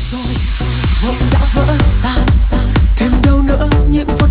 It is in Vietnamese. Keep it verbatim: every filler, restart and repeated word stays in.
rồi, vội đã vỡ tan, thêm đâu nữa những phút